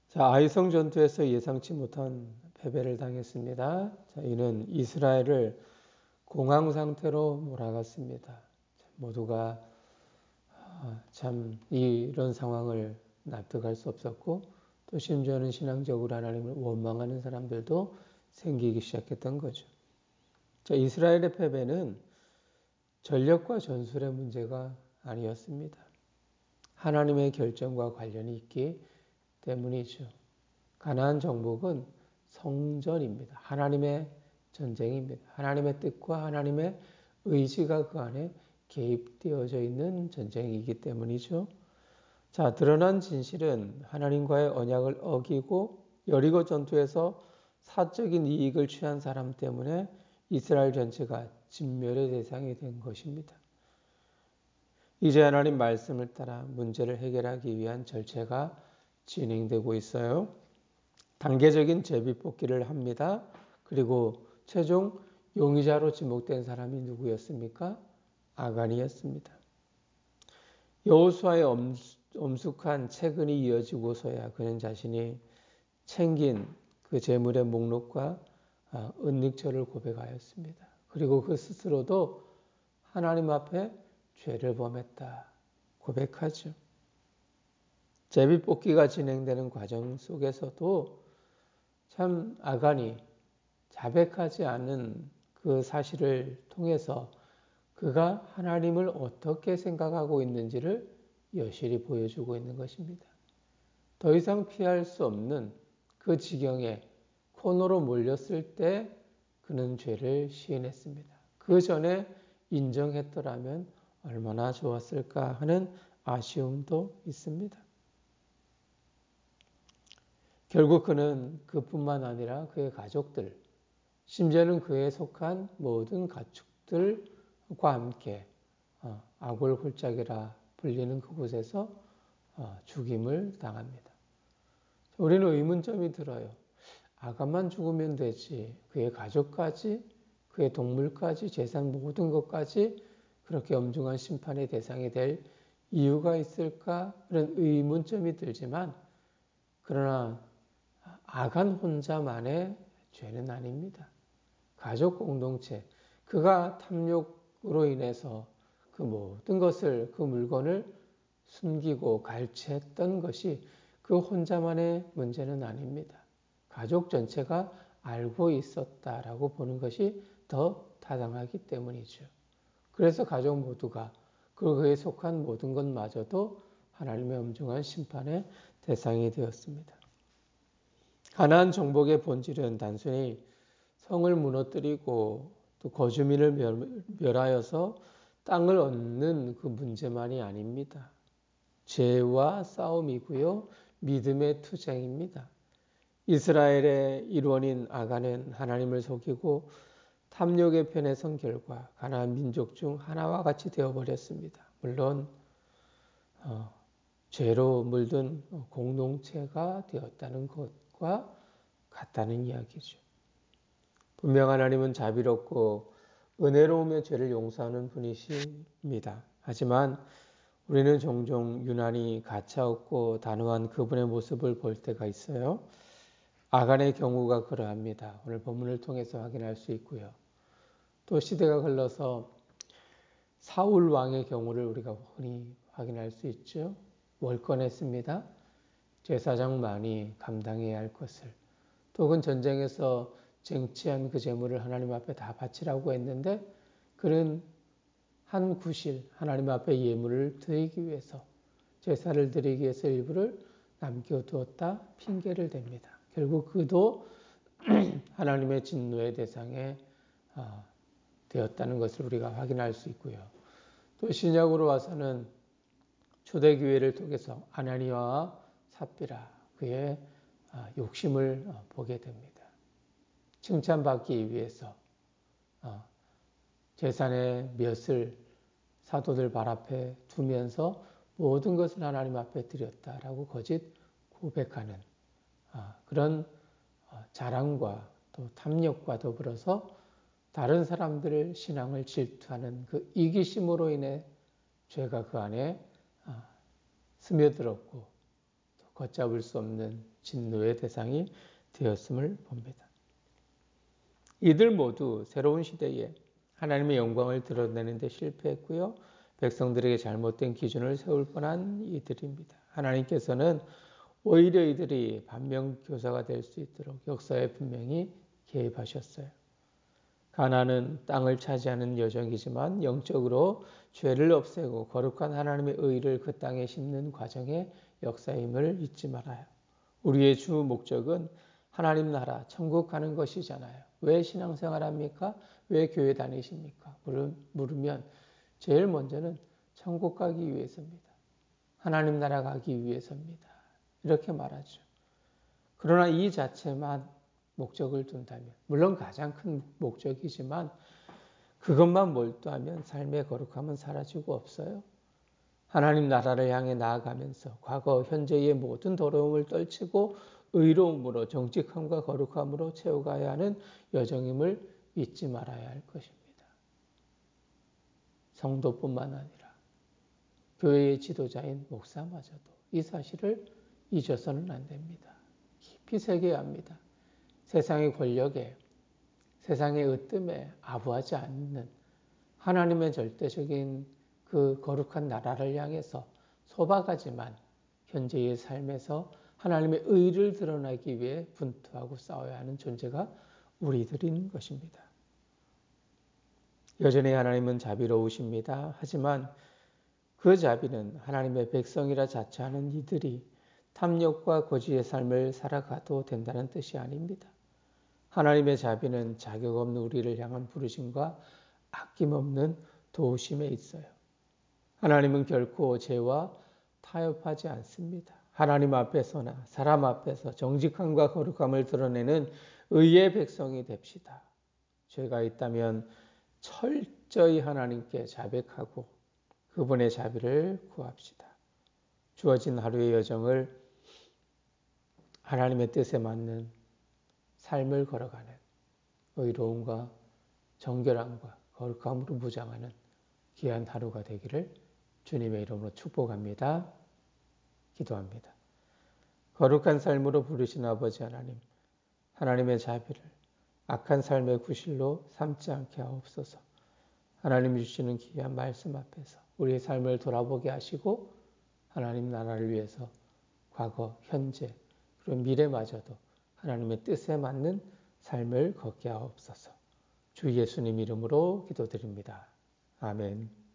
자, 아이성 전투에서 예상치 못한 패배를 당했습니다. 자, 이는 이스라엘을 공황 상태로 몰아갔습니다. 모두가 참 이런 상황을 납득할 수 없었고 또 심지어는 신앙적으로 하나님을 원망하는 사람들도 생기기 시작했던 거죠. 자, 이스라엘의 패배는 전력과 전술의 문제가 아니었습니다. 하나님의 결정과 관련이 있기 때문이죠. 가나안 정복은 성전입니다. 하나님의 전쟁입니다. 하나님의 뜻과 하나님의 의지가 그 안에 개입되어져 있는 전쟁이기 때문이죠. 자, 드러난 진실은 하나님과의 언약을 어기고 여리고 전투에서 사적인 이익을 취한 사람 때문에 이스라엘 전체가 진멸의 대상이 된 것입니다. 이제 하나님 말씀을 따라 문제를 해결하기 위한 절차가 진행되고 있어요. 단계적인 제비뽑기를 합니다. 그리고 최종 용의자로 지목된 사람이 누구였습니까? 아간이었습니다. 여호수아의 엄숙한 채근이 이어지고서야 그는 자신이 챙긴 그 재물의 목록과 은닉처를 고백하였습니다. 그리고 그 스스로도 하나님 앞에 죄를 범했다 고백하죠. 제비뽑기가 진행되는 과정 속에서도 참 아간이 자백하지 않은 그 사실을 통해서 그가 하나님을 어떻게 생각하고 있는지를 여실히 보여주고 있는 것입니다. 더 이상 피할 수 없는 그 지경에 코너로 몰렸을 때 그는 죄를 시인했습니다. 그 전에 인정했더라면 얼마나 좋았을까 하는 아쉬움도 있습니다. 결국 그는 그뿐만 아니라 그의 가족들, 심지어는 그에 속한 모든 가축들과 함께 아골 골짜기라 불리는 그곳에서 죽임을 당합니다. 우리는 의문점이 들어요. 아간만 죽으면 되지. 그의 가족까지, 그의 동물까지, 재산 모든 것까지 그렇게 엄중한 심판의 대상이 될 이유가 있을까? 그런 의문점이 들지만 그러나 아간 혼자만의 죄는 아닙니다. 가족 공동체, 그가 탐욕으로 인해서 그 모든 것을, 그 물건을 숨기고 갈취했던 것이 그 혼자만의 문제는 아닙니다. 가족 전체가 알고 있었다라고 보는 것이 더 타당하기 때문이죠. 그래서 가족 모두가 그에 속한 모든 것마저도 하나님의 엄중한 심판의 대상이 되었습니다. 가나안 정복의 본질은 단순히 성을 무너뜨리고 또 거주민을 멸하여서 땅을 얻는 그 문제만이 아닙니다. 죄와 싸움이고요. 믿음의 투쟁입니다. 이스라엘의 일원인 아간은 하나님을 속이고 탐욕의 편에 선 결과 가나안 민족 중 하나와 같이 되어버렸습니다. 물론 죄로 물든 공동체가 되었다는 것과 같다는 이야기죠. 분명 하나님은 자비롭고 은혜로우며 죄를 용서하는 분이십니다. 하지만 우리는 종종 유난히 가차없고 단호한 그분의 모습을 볼 때가 있어요. 아간의 경우가 그러합니다. 오늘 본문을 통해서 확인할 수 있고요. 또 시대가 흘러서 사울 왕의 경우를 우리가 흔히 확인할 수 있죠. 월권했습니다. 제사장만이 감당해야 할 것을. 또 그 전쟁에서 쟁취한 그 재물을 하나님 앞에 다 바치라고 했는데 그는 한 구실 하나님 앞에 예물을 드리기 위해서 제사를 드리기 위해서 일부를 남겨두었다 핑계를 댑니다. 결국 그도 하나님의 진노의 대상에 되었다는 것을 우리가 확인할 수 있고요. 또 신약으로 와서는 초대교회를 통해서 아나니아와 삽비라 그의 욕심을 보게 됩니다. 칭찬받기 위해서 재산의 몇을 사도들 발 앞에 두면서 모든 것을 하나님 앞에 드렸다라고 거짓 고백하는 그런 자랑과 또 탐욕과 더불어서 다른 사람들의 신앙을 질투하는 그 이기심으로 인해 죄가 그 안에 스며들었고 걷잡을 수 없는 진노의 대상이 되었음을 봅니다. 이들 모두 새로운 시대에 하나님의 영광을 드러내는 데 실패했고요. 백성들에게 잘못된 기준을 세울 뻔한 이들입니다. 하나님께서는 오히려 이들이 반면교사가 될 수 있도록 역사에 분명히 개입하셨어요. 가나안은 땅을 차지하는 여정이지만 영적으로 죄를 없애고 거룩한 하나님의 의를 그 땅에 심는 과정의 역사임을 잊지 말아요. 우리의 주 목적은 하나님 나라, 천국 가는 것이잖아요. 왜 신앙생활 합니까? 왜 교회 다니십니까? 물으면 제일 먼저는 천국 가기 위해서입니다. 하나님 나라 가기 위해서입니다. 이렇게 말하죠. 그러나 이 자체만 목적을 둔다면, 물론 가장 큰 목적이지만 그것만 몰두하면 삶의 거룩함은 사라지고 없어요. 하나님 나라를 향해 나아가면서 과거, 현재의 모든 더러움을 떨치고 의로움으로 정직함과 거룩함으로 채워가야 하는 여정임을 잊지 말아야 할 것입니다. 성도뿐만 아니라 교회의 지도자인 목사마저도 이 사실을 잊어서는 안 됩니다. 깊이 새겨야 합니다. 세상의 권력에, 세상의 으뜸에 아부하지 않는 하나님의 절대적인 그 거룩한 나라를 향해서 소박하지만 현재의 삶에서 하나님의 의를 드러나기 위해 분투하고 싸워야 하는 존재가 우리들인 것입니다. 여전히 하나님은 자비로우십니다. 하지만 그 자비는 하나님의 백성이라 자처하는 이들이 탐욕과 거짓의 삶을 살아가도 된다는 뜻이 아닙니다. 하나님의 자비는 자격 없는 우리를 향한 부르심과 아낌없는 도우심에 있어요. 하나님은 결코 죄와 타협하지 않습니다. 하나님 앞에서나 사람 앞에서 정직함과 거룩함을 드러내는 의의 백성이 됩시다. 죄가 있다면 철저히 하나님께 자백하고 그분의 자비를 구합시다. 주어진 하루의 여정을 하나님의 뜻에 맞는 삶을 걸어가는 의로움과 정결함과 거룩함으로 무장하는 귀한 하루가 되기를 주님의 이름으로 축복합니다. 기도합니다. 거룩한 삶으로 부르신 아버지 하나님, 하나님의 자비를 악한 삶의 구실로 삼지 않게 하옵소서. 하나님 주시는 귀한 말씀 앞에서 우리의 삶을 돌아보게 하시고 하나님 나라를 위해서 과거, 현재, 그리고 미래마저도 하나님의 뜻에 맞는 삶을 걷게 하옵소서. 주 예수님 이름으로 기도드립니다. 아멘.